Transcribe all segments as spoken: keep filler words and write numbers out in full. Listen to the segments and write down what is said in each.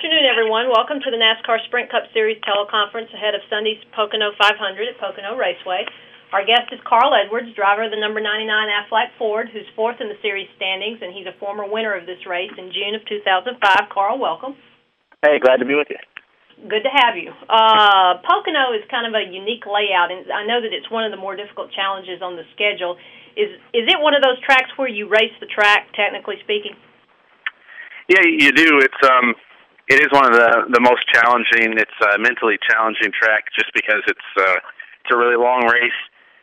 afternoon, everyone. Welcome to the NASCAR Sprint Cup Series teleconference ahead of Sunday's Pocono five hundred at Pocono Raceway. Our guest is Carl Edwards, driver of the number ninety-nine Aflac Ford, who's fourth in the series standings, and he's a former winner of this race in June of two thousand five. Carl, welcome. Hey, glad to be with you. Good to have you. Uh, Pocono is kind of a unique layout, and I know that it's one of the more difficult challenges on the schedule. Is is it one of those tracks where you race the track, technically speaking? Yeah, you do. It's um, it is one of the the most challenging. It's a mentally challenging track just because it's uh, it's a really long race,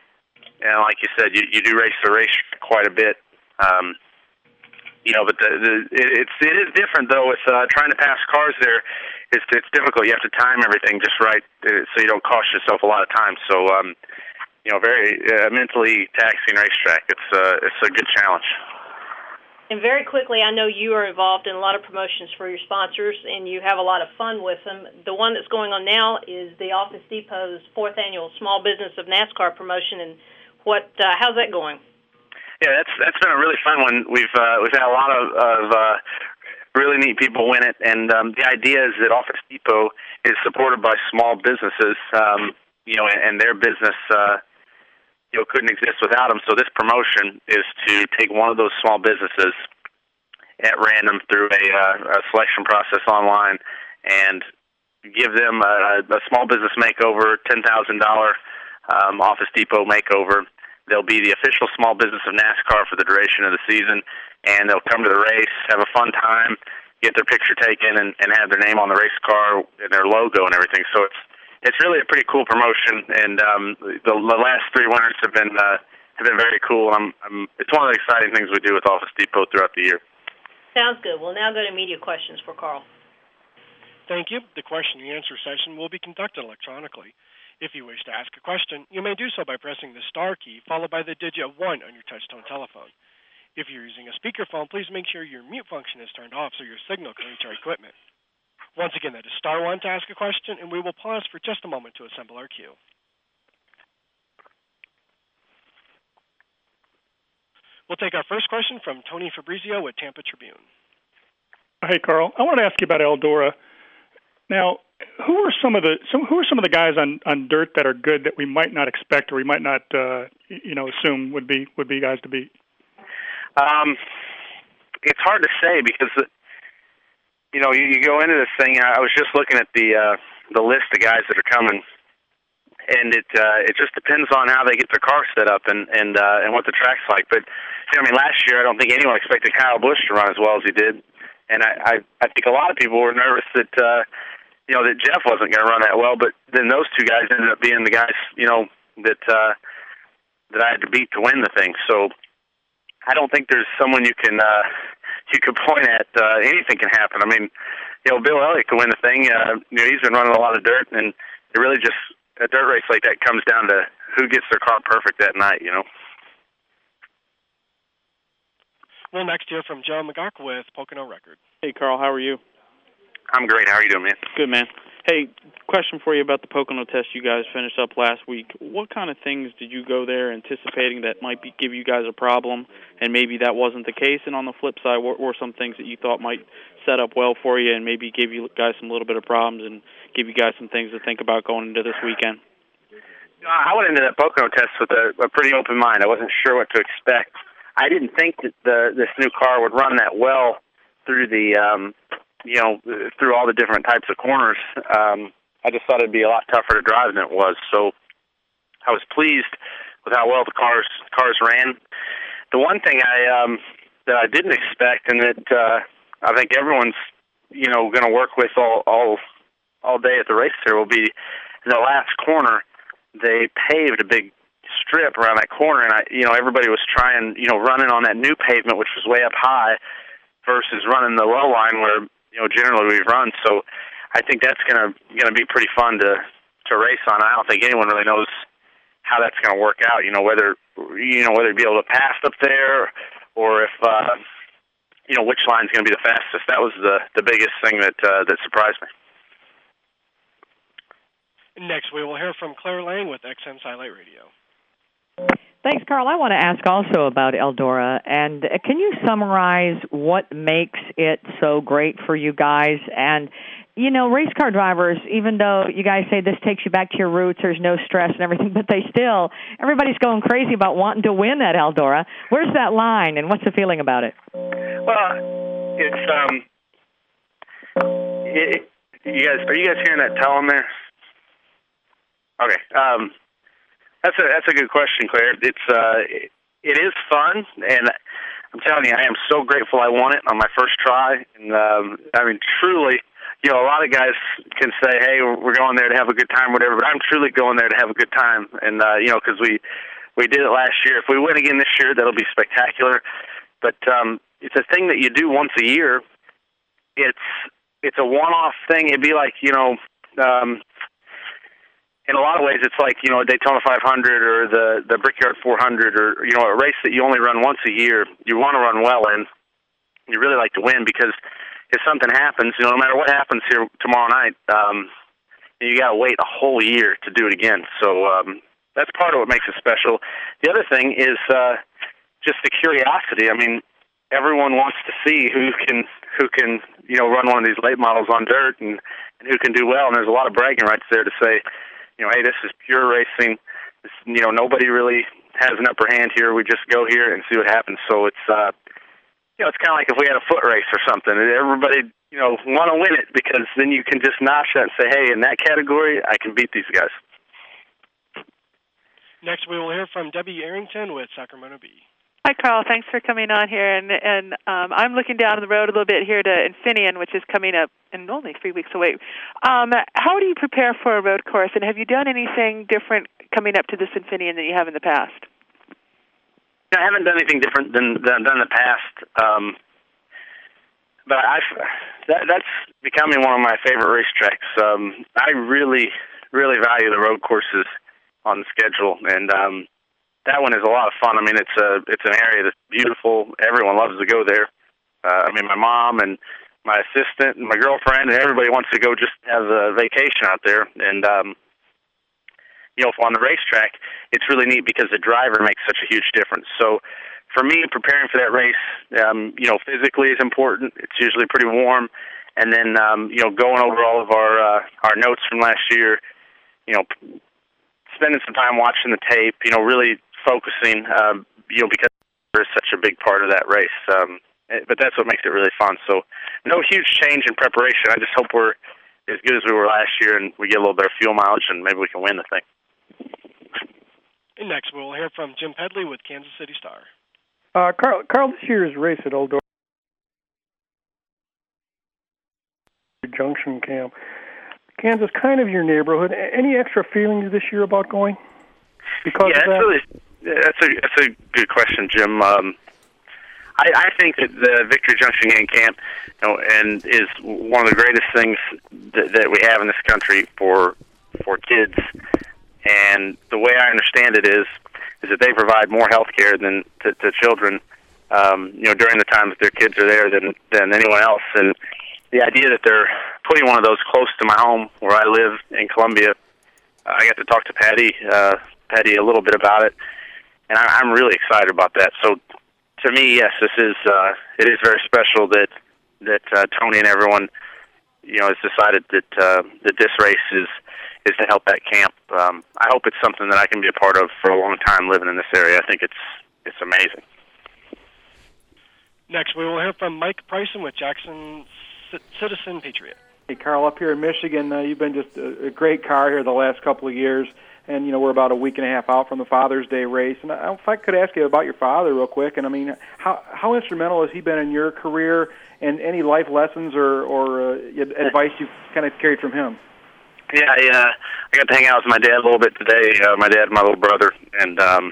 and like you said, you you do race the race quite a bit. Um, you know, but the, the it, it's it is different though. With uh, trying to pass cars there, it's it's difficult. You have to time everything just right uh, so you don't cost yourself a lot of time. So um, you know, very uh, mentally taxing racetrack. It's uh, it's a good challenge. And very quickly, I know you are involved in a lot of promotions for your sponsors, and you have a lot of fun with them. The one that's going on now is the Office Depot's fourth annual Small Business of NASCAR promotion. And what? Uh, how's that going? Yeah, that's that's been a really fun one. We've uh, we've had a lot of, of uh, really neat people win it, and um, the idea is that Office Depot is supported by small businesses, um, you know, and, and their business. Uh, You know, couldn't exist without them. So this promotion is to take one of those small businesses at random through a, uh, a selection process online and give them a, a small business makeover, ten thousand dollars um, Office Depot makeover. They'll be the official small business of NASCAR for the duration of the season, and they'll come to the race, have a fun time, get their picture taken, and, and have their name on the race car and their logo and everything. So it's It's really a pretty cool promotion, and um, the, the last three winners have been uh, have been very cool. I'm, I'm, it's one of the exciting things we do with Office Depot throughout the year. Sounds good. We'll now go to media questions for Carl. Thank you. The question and answer session will be conducted electronically. If you wish to ask a question, you may do so by pressing the star key followed by the digit one on your touch-tone telephone. If you're using a speakerphone, please make sure your mute function is turned off so your signal can reach our equipment. Once again, that is star one to ask a question, and we will pause for just a moment to assemble our queue. We'll take our first question from Tony Fabrizio with Tampa Tribune. Hey, Carl. I wanted to ask you about Eldora. Now, who are some of the some, who are some of the guys on, on dirt that are good that we might not expect or we might not uh, you know assume would be would be guys to beat? Um, it's hard to say because. The, You know, you, you go into this thing. I was just looking at the uh, the list of guys that are coming, and it uh, it just depends on how they get their car set up and and uh, and what the track's like. But you know, I mean, last year I don't think anyone expected Kyle Busch to run as well as he did, and I I, I think a lot of people were nervous that uh, you know that Jeff wasn't going to run that well. But then those two guys ended up being the guys you know that uh, that I had to beat to win the thing. So I don't think there's someone you can. Uh, You could point at uh, anything can happen. I mean, you know, Bill Elliott could win the thing. Uh, you know, he's been running a lot of dirt, and it really just a dirt race like that comes down to who gets their car perfect that night. You know. We'll next hear from Joe McGough with Pocono Record. Hey, Carl, how are you? I'm great. How are you doing, man? Good, man. Hey, question for you about the Pocono test you guys finished up last week. What kind of things did you go there anticipating that might be, give you guys a problem, and maybe that wasn't the case? And on the flip side, what were some things that you thought might set up well for you and maybe give you guys some little bit of problems and give you guys some things to think about going into this weekend? I went into that Pocono test with a, a pretty open mind. I wasn't sure what to expect. I didn't think that the this new car would run that well through the um, you know, through all the different types of corners. Um, I just thought it'd be a lot tougher to drive than it was. So I was pleased with how well the cars cars ran. The one thing I um, that I didn't expect, and that uh, I think everyone's you know going to work with all all all day at the race there, will be in the last corner. They paved a big strip around that corner, and I you know everybody was trying you know running on that new pavement, which was way up high, versus running the low line where you know generally we run. So I think that's gonna gonna be pretty fun to to race on. I don't think anyone really knows how that's gonna work out. You know whether you know whether to be able to pass up there, or if uh, you know which line's gonna be the fastest. That was the the biggest thing that uh, that surprised me. Next, we will hear from Claire Lang with X M Satellite Radio. Thanks, Carl. I want to ask also about Eldora, and can you summarize what makes it so great for you guys? And, you know, race car drivers, even though you guys say this takes you back to your roots, there's no stress and everything, but they still, everybody's going crazy about wanting to win at Eldora. Where's that line, and what's the feeling about it? Well, it's, um, it, you guys, are you guys hearing that tell there? Okay, um, That's a that's a good question, Claire. It's uh, it, it is fun, and I'm telling you, I am so grateful I won it on my first try. And um, I mean, truly, you know, a lot of guys can say, "Hey, we're going there to have a good time," whatever. But I'm truly going there to have a good time, and uh, you know, because we we did it last year. If we win again this year, that'll be spectacular. But um, it's a thing that you do once a year. It's it's a one-off thing. It'd be like, you know. Um, In a lot of ways, it's like, you know, a Daytona five hundred or the, the Brickyard four hundred or, you know, a race that you only run once a year. You want to run well in. You really like to win because if something happens, you know, no matter what happens here tomorrow night, um, you got to wait a whole year to do it again. So um, that's part of what makes it special. The other thing is uh, just the curiosity. I mean, everyone wants to see who can, who can, you know, run one of these late models on dirt and, and who can do well. And there's a lot of bragging rights there to say, you know, hey, this is pure racing. This, you know, nobody really has an upper hand here. We just go here and see what happens. So it's, uh, you know, it's kind of like if we had a foot race or something. Everybody, you know, want to win it because then you can just notch that and say, hey, in that category, I can beat these guys. Next, we will hear from Debbie Arrington with Sacramento Bee. Hi, Carl. Thanks for coming on here. And, and um, I'm looking down the road a little bit here to Infineon, which is coming up in only three weeks away. Um, how do you prepare for a road course, and have you done anything different coming up to this Infineon than you have in the past? I haven't done anything different than, than I've done in the past. Um, but I've, that, that's becoming one of my favorite racetracks. Um, I really, really value the road courses on the schedule, and um, that one is a lot of fun. I mean, it's a it's an area that's beautiful. Everyone loves to go there. Uh, I mean, my mom and my assistant and my girlfriend and everybody wants to go just have a vacation out there. And um, you know, on the racetrack, it's really neat because the driver makes such a huge difference. So, for me, preparing for that race, um, you know, physically is important. It's usually pretty warm, and then um, you know, going over all of our uh, our notes from last year, you know, spending some time watching the tape, you know, really focusing, um, you know, because there's such a big part of that race. Um, but that's what makes it really fun. So no huge change in preparation. I just hope we're as good as we were last year and we get a little better fuel mileage and maybe we can win the thing. And next we'll hear from Jim Pedley with Kansas City Star. Uh, Carl, Carl, this year's race at Eldora Junction Camp, Kansas, kind of your neighborhood. Any extra feelings this year about going? Because yeah, of that? Really, that's a that's a good question, Jim. Um, I, I think that the Victory Junction Gang Camp, you know, and is one of the greatest things that, that we have in this country for for kids. And the way I understand it is is that they provide more health care than to, to children, um, you know, during the time that their kids are there than than anyone else. And the idea that they're putting one of those close to my home where I live in Columbia, uh, I got to talk to Patty. Uh, Patty a little bit about it, and I, I'm really excited about that. So, to me, yes, this is uh, it is very special that that uh, Tony and everyone, you know, has decided that uh, that this race is is to help that camp. Um, I hope it's something that I can be a part of for a long time living in this area. I think it's it's amazing. Next, we will hear from Mike Bryson with Jackson C- Citizen Patriot. Hey, Carl, up here in Michigan, uh, you've been just a, a great car here the last couple of years. And, you know, we're about a week and a half out from the Father's Day race. And I, if I could ask you about your father real quick, and I mean, how how instrumental has he been in your career, and any life lessons or, or uh, advice you've kind of carried from him? Yeah, I, uh, I got to hang out with my dad a little bit today, uh, my dad and my little brother. And, um,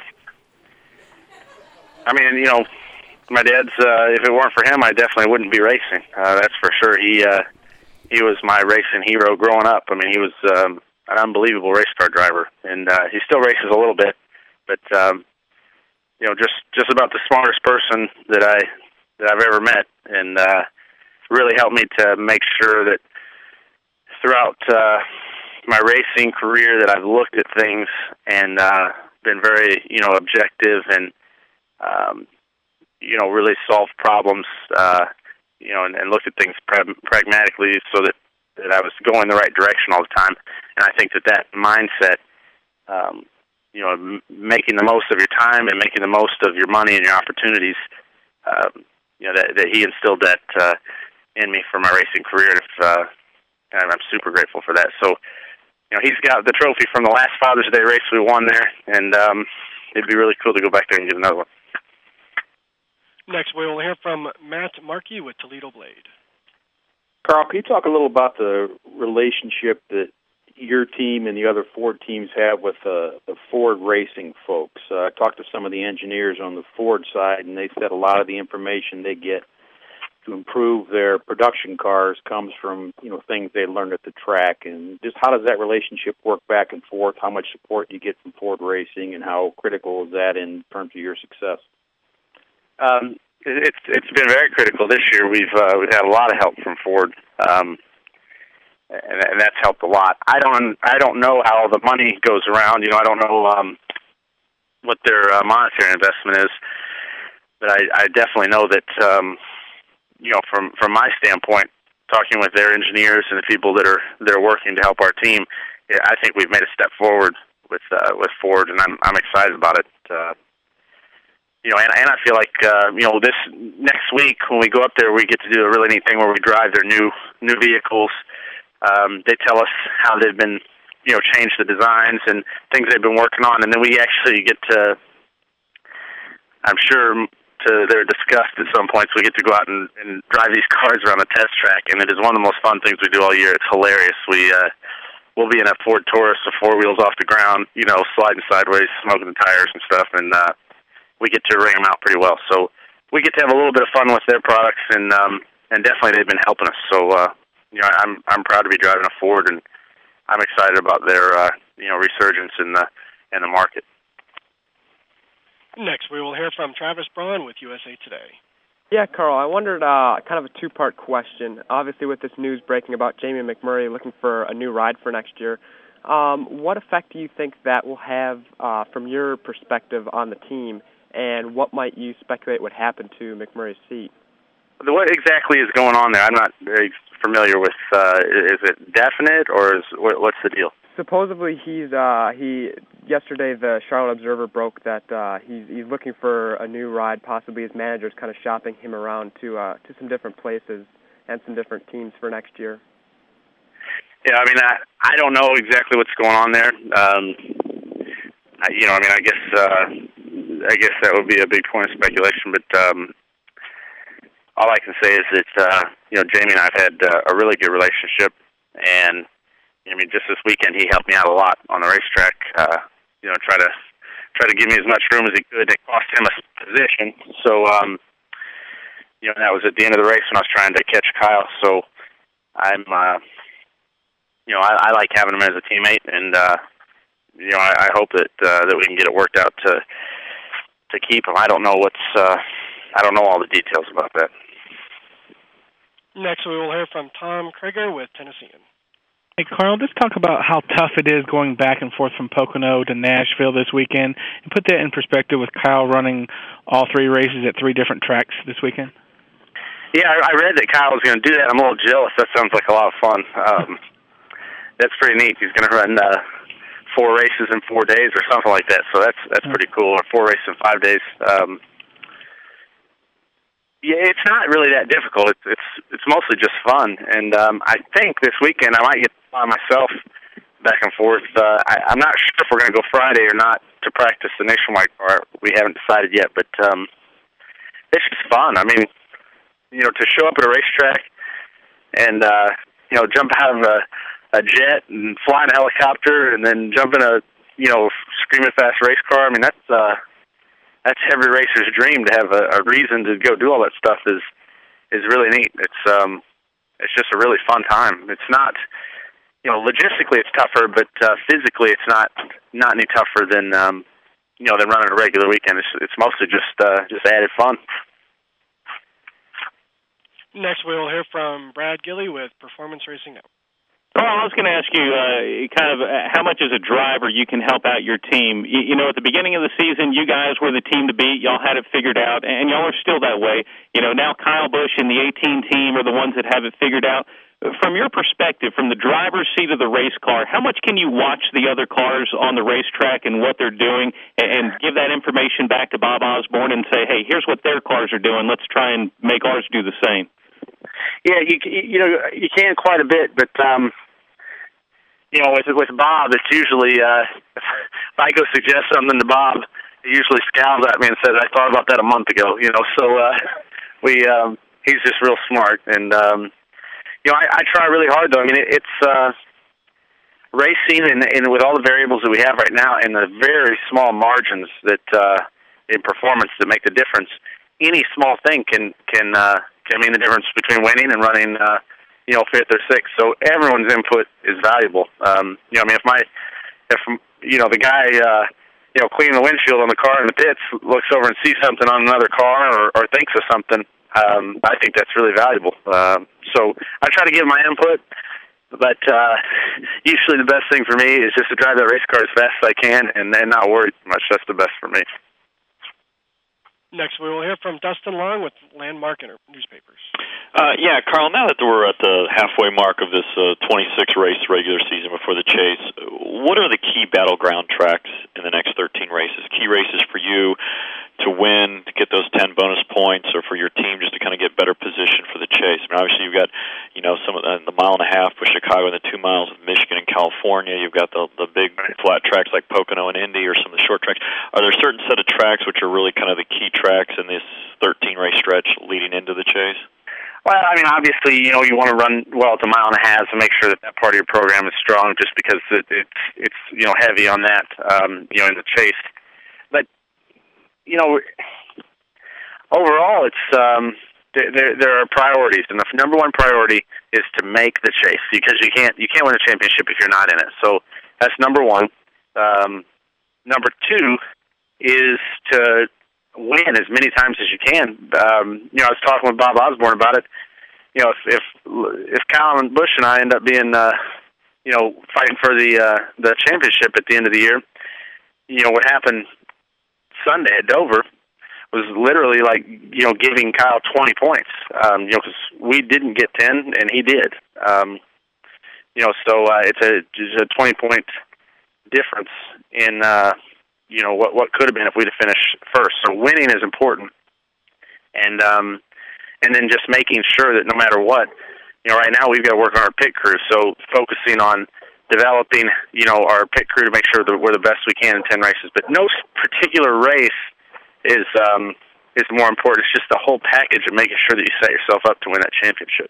I mean, you know, my dad's, uh, if it weren't for him, I definitely wouldn't be racing. Uh, that's for sure. He, uh, he was my racing hero growing up. I mean, he was... Um, an unbelievable race car driver, and uh, he still races a little bit, but um, you know, just just about the smartest person that I that I've ever met, and uh, really helped me to make sure that throughout uh, my racing career that I've looked at things and uh, been very, you know, objective and, um, you know, really solved problems, uh, you know, and, and looked at things pra- pragmatically so that, that I was going the right direction all the time. And I think that that mindset, um, you know, m- making the most of your time and making the most of your money and your opportunities, um, you know, that, that he instilled that uh, in me for my racing career. And if, uh, and I'm super grateful for that. So, you know, he's got the trophy from the last Father's Day race we won there, and um, it'd be really cool to go back there and get another one. Next, we will hear from Matt Markey with Toledo Blade. Carl, can you talk a little about the relationship that your team and the other Ford teams have with uh, the Ford racing folks? Uh, I talked to some of the engineers on the Ford side, and they said a lot of the information they get to improve their production cars comes from, you know, things they learned at the track. And just how does that relationship work back and forth? How much support do you get from Ford Racing, and how critical is that in terms of your success? Um, it's it's been very critical this year. We've uh, we've had a lot of help from Ford, um, and, and that's helped a lot. I don't I don't know how the money goes around. You know, I don't know um, what their uh, monetary investment is, but I, I definitely know that. Um, You know, from from my standpoint, talking with their engineers and the people that are that are working to help our team, yeah, I think we've made a step forward with uh, with Ford, and I'm I'm excited about it. Uh, you know, and and I feel like uh, you know this next week when we go up there, we get to do a really neat thing where we drive their new new vehicles. Um, they tell us how they've been, you know, changed the designs and things they've been working on, and then we actually get to, I'm sure, to their disgust at some points, we get to go out and, and drive these cars around the test track, and it is one of the most fun things we do all year. It's hilarious. We, uh, we'll be in a Ford Taurus with four wheels off the ground, you know, sliding sideways, smoking the tires and stuff, and uh, we get to ring them out pretty well. So we get to have a little bit of fun with their products, and um, and definitely they've been helping us. So, uh, you know, I'm I'm proud to be driving a Ford, and I'm excited about their, uh, you know, resurgence in the in the market. Next, we will hear from Travis Braun with U S A Today. Yeah, Carl, I wondered, uh, kind of a two-part question. Obviously, with this news breaking about Jamie McMurray looking for a new ride for next year, um, what effect do you think that will have uh, from your perspective on the team, and what might you speculate would happen to McMurray's seat? What exactly is going on there? I'm not very familiar with. Uh, is it definite, or is what's the deal? Supposedly, he's uh, he. Yesterday, the Charlotte Observer broke that uh, he's he's looking for a new ride. Possibly his manager's kind of shopping him around to uh, to some different places and some different teams for next year. Yeah, I mean, I I don't know exactly what's going on there. Um, I, you know, I mean, I guess uh, I guess that would be a big point of speculation. But um, all I can say is that uh, you know, Jamie and I've had uh, a really good relationship, and I mean, just this weekend he helped me out a lot on the racetrack. Uh, you know, try to try to give me as much room as he could. It cost him a position, so um, you know, that was at the end of the race when I was trying to catch Kyle. So I'm, uh, you know, I, I like having him as a teammate, and uh, you know, I, I hope that uh, that we can get it worked out to to keep him. I don't know what's, uh, I don't know all the details about that. Next, we will hear from Tom Krieger with Tennessean. Hey, Carl, just talk about how tough it is going back and forth from Pocono to Nashville this weekend, and put that in perspective with Kyle running all three races at three different tracks this weekend. Yeah, I read that Kyle was going to do that. I'm a little jealous. That sounds like a lot of fun. Um, that's pretty neat. He's going to run uh, four races in four days or something like that, so that's that's pretty cool, or four races in five days. Um, Yeah, it's not really that difficult. It's it's it's mostly just fun, and um, I think this weekend I might get by myself back and forth. Uh, I, I'm not sure if we're going to go Friday or not to practice the Nationwide car. We haven't decided yet, but um, it's just fun. I mean, you know, to show up at a racetrack and uh, you know, jump out of a, a jet and fly in a helicopter, and then jump in a you know screaming fast race car. I mean, that's. Uh, That's every racer's dream, to have a, a reason to go do all that stuff is is really neat. It's um, it's just a really fun time. It's not, you know, logistically it's tougher, but uh, physically it's not not any tougher than um, you know than running a regular weekend. It's it's mostly just uh, just added fun. Next, we will hear from Brad Gilley with Performance Racing Network. Carl, I was going to ask you uh, kind of uh, how much as a driver you can help out your team. You, you know, at the beginning of the season, you guys were the team to beat. Y'all had it figured out, and y'all are still that way. You know, now Kyle Busch and the eighteen team are the ones that have it figured out. From your perspective, from the driver's seat of the race car, how much can you watch the other cars on the racetrack and what they're doing and give that information back to Bob Osborne and say, hey, here's what their cars are doing. Let's try and make ours do the same? Yeah, you you know, you can quite a bit, but, um, you know, with with Bob, it's usually, uh, if I go suggest something to Bob, he usually scowls at me and says, I thought about that a month ago, you know, so uh, we, um, he's just real smart, and, um, you know, I, I try really hard, though. I mean, it, it's uh, racing, and, and with all the variables that we have right now and the very small margins that uh, in performance that make the difference, any small thing can can uh, can mean the difference between winning and running, uh, you know, fifth or sixth. So everyone's input is valuable. Um, you know, I mean, if my, if you know, the guy, uh, you know, cleaning the windshield on the car in the pits looks over and sees something on another car or, or thinks of something, um, I think that's really valuable. Um, so I try to give my input, but uh, usually the best thing for me is just to drive that race car as fast as I can and then not worry too much. That's the best for me. Next, we will hear from Dustin Long with Landmark Newspapers. Uh, yeah, Carl, now that we're at the halfway mark of this uh, twenty-six race regular season before the Chase, what are the key battleground tracks in the next thirteen races? Key races for you to win, to get those ten bonus points, or for your team just to kind of get better position for the Chase? I mean, obviously you've got, you know, some of the, the mile and a half with Chicago and the two miles with Michigan and California. You've got the the big flat tracks like Pocono and Indy, or some of the short tracks. Are there a certain set of tracks which are really kind of the key tracks in this thirteen race stretch leading into the Chase? Well, I mean, obviously, you know, you want to run well at the mile and a half to make sure that that part of your program is strong, just because it, it's it's you know heavy on that, um, you know, in the Chase. But you know, overall, it's um, there there are priorities, and the number one priority is to make the Chase, because you can't you can't win a championship if you're not in it. So that's number one. Um, number two is to win as many times as you can. Um, you know, I was talking with Bob Osborne about it. You know, if if, if Kyle and Busch and I end up being, uh, you know, fighting for the uh, the championship at the end of the year, you know, what happened Sunday at Dover was literally like, you know, giving Kyle twenty points. Um, you know, because we didn't get ten and he did. Um, you know, so uh, it's a it's a twenty point difference in. Uh, you know, what what could have been if we'd have finished first. So winning is important. And um, and then just making sure that no matter what, you know, right now we've got to work on our pit crew. So focusing on developing, you know, our pit crew to make sure that we're the best we can in ten races. But no particular race is um, is more important. It's just the whole package of making sure that you set yourself up to win that championship.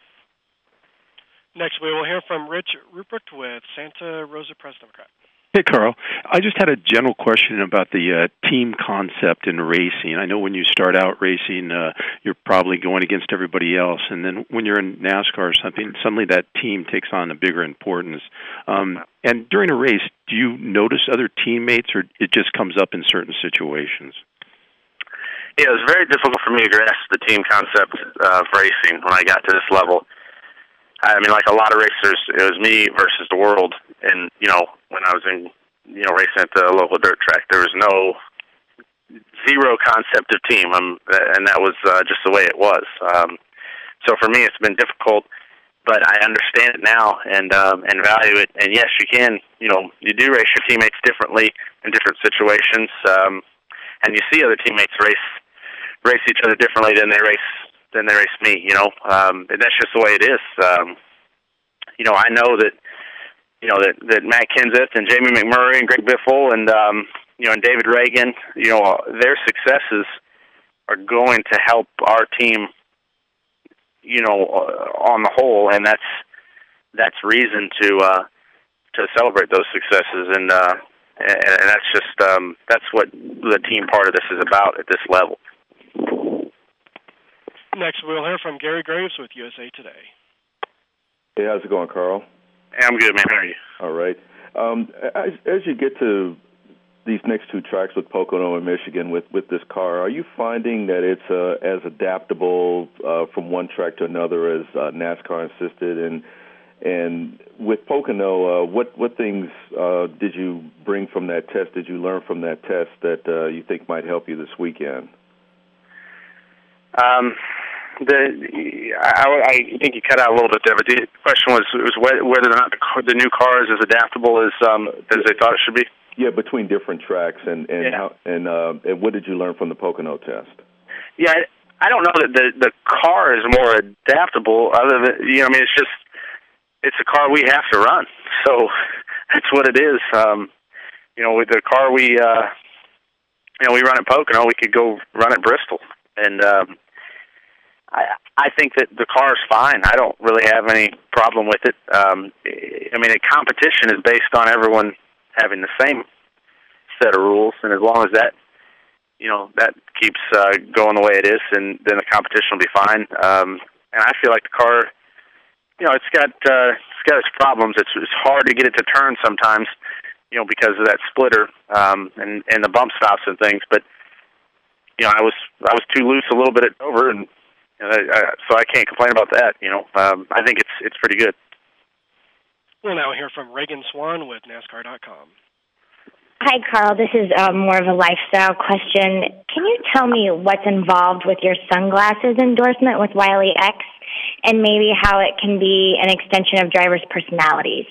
Next, we will hear from Rich Rupert with Santa Rosa Press-Democrat. Hey, Carl. I just had a general question about the uh, team concept in racing. I know when you start out racing, uh, you're probably going against everybody else, and then when you're in NASCAR or something, suddenly that team takes on a bigger importance. Um, and during a race, do you notice other teammates, or it just comes up in certain situations? Yeah, it was very difficult for me to grasp the team concept uh, of racing when I got to this level. I mean, like a lot of racers, it was me versus the world. And, you know, when I was in, you know, racing at the local dirt track, there was no zero concept of team, um, and that was uh, just the way it was. Um, so for me, it's been difficult, but I understand it now and um, and value it. And yes, you can, you know, you do race your teammates differently in different situations, um, and you see other teammates race race each other differently than they race than they race me. You know, um, and that's just the way it is. Um, you know, I know that. You know, that, that Matt Kenseth and Jamie McMurray and Greg Biffle and, um, you know, and David Reagan, you know, their successes are going to help our team, you know, on the whole, and that's that's reason to uh, to celebrate those successes, and uh, and, and that's just um, that's what the team part of this is about at this level. Next, we'll hear from Gary Graves with U S A Today. Hey, how's it going, Carl? I'm good, man. How are you? All right. Um, as, as you get to these next two tracks with Pocono and Michigan with, with this car, are you finding that it's uh, as adaptable uh, from one track to another as uh, NASCAR insisted? And and with Pocono, uh, what what things uh, did you bring from that test? Did you learn from that test that uh, you think might help you this weekend? Um, the I, I think you cut out a little bit there, but the question was was whether or not the, car, the new car is as adaptable as um, as they thought it should be. Yeah, between different tracks, and and yeah. how, and, uh, and what did you learn from the Pocono test? Yeah, I, I don't know that the the car is more adaptable. Other than you know, I mean, it's just it's a car we have to run, so that's what it is. Um, you know, with the car we uh, you know we run at Pocono, we could go run at Bristol, and um, I I think that the car is fine. I don't really have any problem with it. Um, I mean, a competition is based on everyone having the same set of rules, and as long as that, you know, that keeps uh, going the way it is, and then the competition will be fine. Um, and I feel like the car, you know, it's got uh, it's got its problems. It's it's hard to get it to turn sometimes, you know, because of that splitter um, and and the bump stops and things. But you know, I was I was too loose a little bit at Dover, and you know, I, I, so I can't complain about that. You know, um, I think it's it's pretty good. We'll now hear from Reagan Swan with NASCAR dot com. Hi, Carl. This is um, more of a lifestyle question. Can you tell me what's involved with your sunglasses endorsement with Wiley X, and maybe how it can be an extension of drivers' personalities?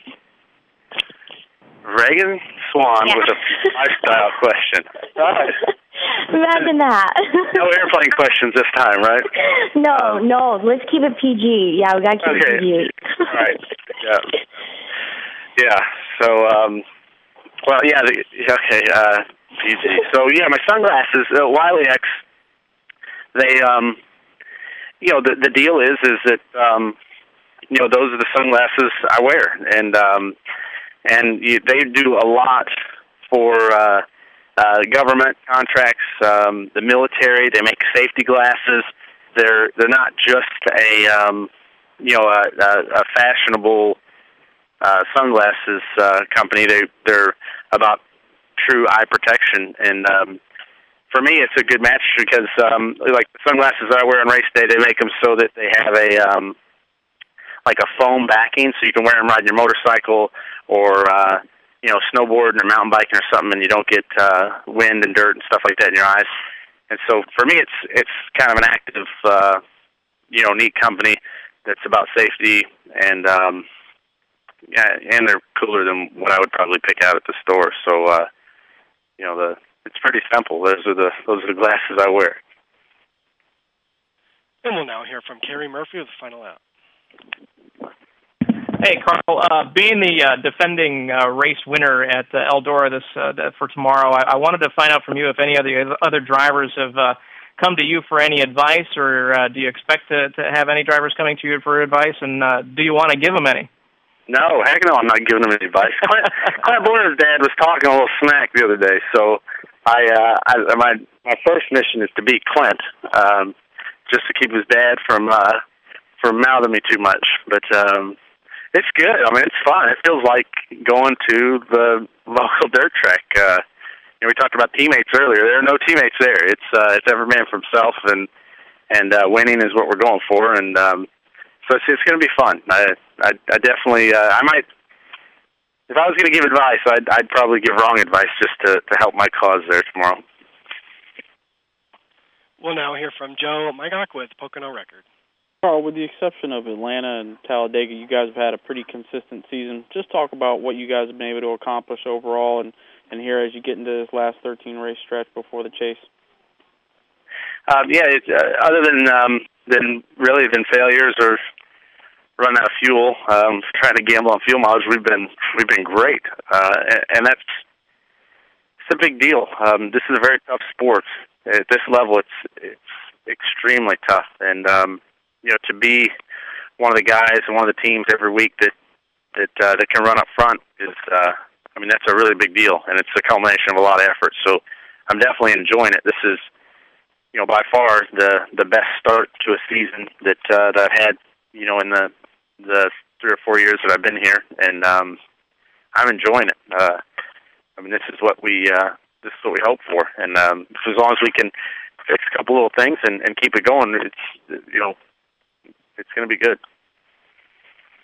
Reagan Swan yeah. with a lifestyle question. All right. Imagine that. No airplane questions this time, right? No, no. Let's keep it P G. Yeah, we got to keep okay. it P G. All right. Yeah. Yeah. So, um, well, yeah. The, okay. Uh, P G. So, yeah, my sunglasses, uh, Wiley X. They, um, you know, the the deal is, is that, um, you know, those are the sunglasses I wear, and um, and you, they do a lot for uh, uh, government contracts, um, the military. They make safety glasses. They're they're not just a um, you know a, a, a fashionable uh, sunglasses uh, company. They they're about true eye protection, and um, for me, it's a good match because um, like the sunglasses that I wear on race day, they make them so that they have a um, like a foam backing, so you can wear them riding your motorcycle or uh, you know snowboarding or mountain biking or something, and you don't get uh, wind and dirt and stuff like that in your eyes. And so for me, it's it's kind of an active, uh, you know, neat company that's about safety, and um, yeah, and they're cooler than what I would probably pick out at the store. So uh, you know, the it's pretty simple. Those are the those are the glasses I wear. And we'll now hear from Kerry Murphy with the final out. Hey, Carl. Uh, being the uh, defending uh, race winner at uh, Eldora this uh, for tomorrow, I, I wanted to find out from you if any of the other drivers have uh, come to you for any advice, or uh, do you expect to, to have any drivers coming to you for advice, and uh, do you want to give them any? No, heck no, I'm not giving them any advice. Clint, Clint Boyer's dad was talking a little smack the other day, so I, uh, I my my first mission is to beat Clint, um, just to keep his dad from uh, from mouthing me too much, but. Um, It's good. I mean, it's fun. It feels like going to the local dirt track. Uh, you know, we talked about teammates earlier. There are no teammates there. It's uh, it's every man for himself, and and uh, winning is what we're going for. And um, so it's it's going to be fun. I I, I definitely uh, I might if I was going to give advice, I'd I'd probably give wrong advice just to to help my cause there tomorrow. We'll now hear from Joe Mycock with Pocono Record. Carl, with the exception of Atlanta and Talladega, you guys have had a pretty consistent season. Just talk about what you guys have been able to accomplish overall and, and here as you get into this last thirteen race stretch before the chase. Um, yeah, it's, uh, other than um, than really than failures or running out of fuel, um, trying to gamble on fuel mileage, we've been we've been great, uh, and, and that's it's a big deal. Um, this is a very tough sport at this level. It's it's extremely tough, and um, you know, to be one of the guys and one of the teams every week that that uh, that can run up front is, uh, I mean, that's a really big deal, and it's a culmination of a lot of effort. So I'm definitely enjoying it. This is, you know, by far the the best start to a season that uh, that I've had, you know, in the the three or four years that I've been here, and um, I'm enjoying it. Uh, I mean, this is what we uh, this is what we hope for, and um, as long as we can fix a couple little things and, and keep it going, it's you know. It's going to be good.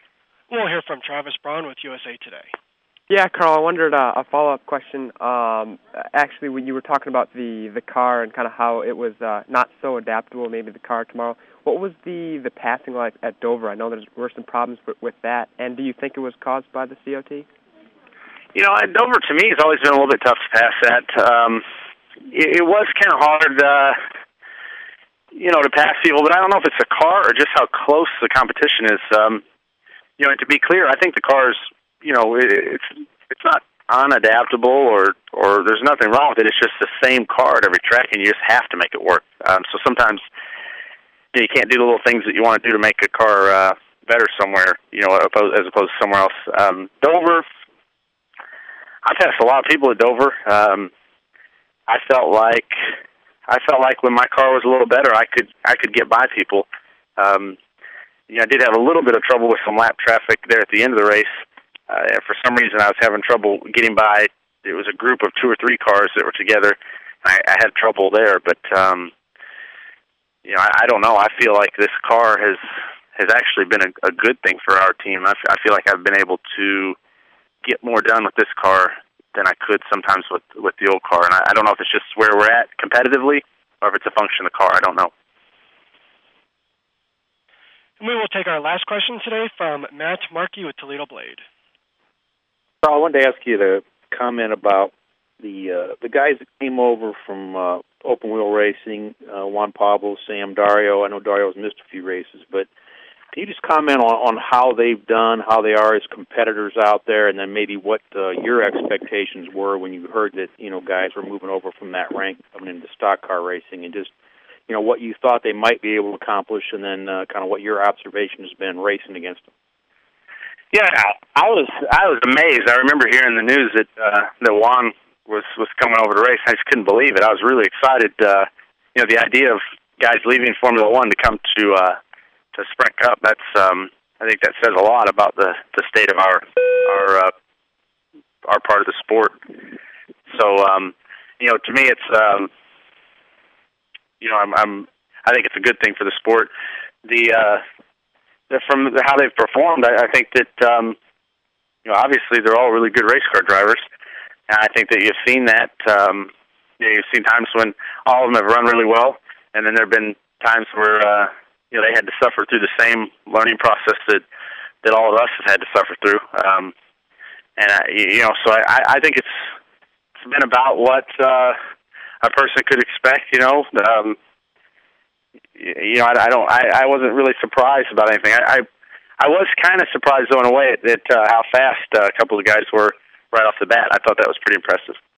We'll hear from Travis Braun with U S A Today. Yeah, Carl, I wondered uh, a follow-up question. Um, actually, when you were talking about the, the car and kind of how it was uh, not so adaptable, maybe the car tomorrow, what was the, the passing like at Dover? I know there were some problems with, with that, and do you think it was caused by the C O T? You know, at Dover to me has always been a little bit tough to pass at. Um, it, it was kind of hard, uh, you know, to pass people, but I don't know if it's the car or just how close the competition is. Um, you know, and to be clear, I think the car's, you know, it, it's it's not unadaptable or or there's nothing wrong with it. It's just the same car at every track, and you just have to make it work. Um, so sometimes you know, you can't do the little things that you want to do to make a car uh, better somewhere, you know, as opposed to somewhere else. Um, Dover, I passed a lot of people at Dover. Um, I felt like I felt like when my car was a little better, I could I could get by people. Um, you know, I did have a little bit of trouble with some lap traffic there at the end of the race. Uh, for some reason, I was having trouble getting by. It was a group of two or three cars that were together. I, I had trouble there, but um, you know, I, I don't know. I feel like this car has has actually been a, a good thing for our team. I, I feel like I've been able to get more done with this car than I could sometimes with with the old car. And I, I don't know if it's just where we're at competitively or if it's a function of the car. I don't know. And we will take our last question today from Matt Markey with Toledo Blade. Carl, I wanted to ask you to comment about the uh, the guys that came over from uh, open wheel racing, uh, Juan Pablo, Sam, Dario. I know Dario's missed a few races, but can you just comment on, on how they've done, how they are as competitors out there, and then maybe what uh, your expectations were when you heard that, you know, guys were moving over from that rank coming into stock car racing, and just, you know, what you thought they might be able to accomplish, and then uh, kind of what your observation has been racing against them. Yeah, I was I was amazed. I remember hearing the news that uh, that Juan was was coming over to race. I just couldn't believe it. I was really excited. Uh, you know, the idea of guys leaving Formula One to come to uh, to Sprint Cup. That's um, I think that says a lot about the, the state of our our uh, our part of the sport. So um, you know, to me, it's um, you know, I'm, I'm I think it's a good thing for the sport. The uh, From how they've performed, I, I think that um, you know, obviously they're all really good race car drivers, and I think that you've seen that. Um, you know, you've seen times when all of them have run really well, and then there have been times where uh, you know, they had to suffer through the same learning process that that all of us have had to suffer through. Um, and I, you know, so I, I think it's it's been about what uh, a person could expect. You know. Um, You know, I, I don't. I, I wasn't really surprised about anything. I, I, I was kind of surprised, though, in a way, at uh, how fast uh, a couple of guys were right off the bat. I thought that was pretty impressive.